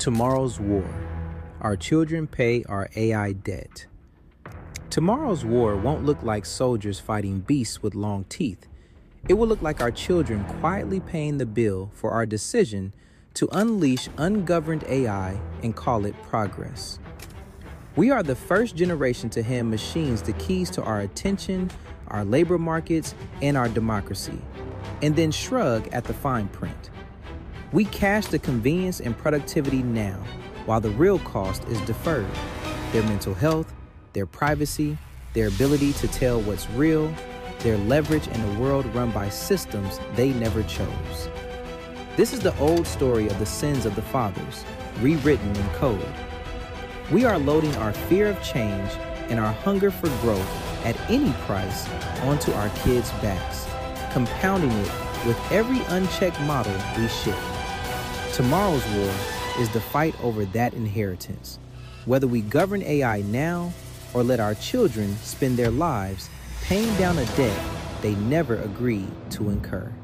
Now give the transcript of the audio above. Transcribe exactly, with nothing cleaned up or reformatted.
Tomorrow's war. Our children pay our A I debt. Tomorrow's war won't look like soldiers fighting beasts with long teeth. It will look like our children quietly paying the bill for our decision to unleash ungoverned A I and call it progress. We are the first generation to hand machines the keys to our attention, our labor markets, and our democracy, and then shrug at the fine print. We cash the convenience and productivity now, while the real cost is deferred. Their mental health, their privacy, their ability to tell what's real, their leverage in a world run by systems they never chose. This is the old story of the sins of the fathers, rewritten in code. We are loading our fear of change and our hunger for growth at any price onto our kids' backs, compounding it with every unchecked model we ship. Tomorrow's war is the fight over that inheritance, whether we govern A I now or let our children spend their lives paying down a debt they never agreed to incur.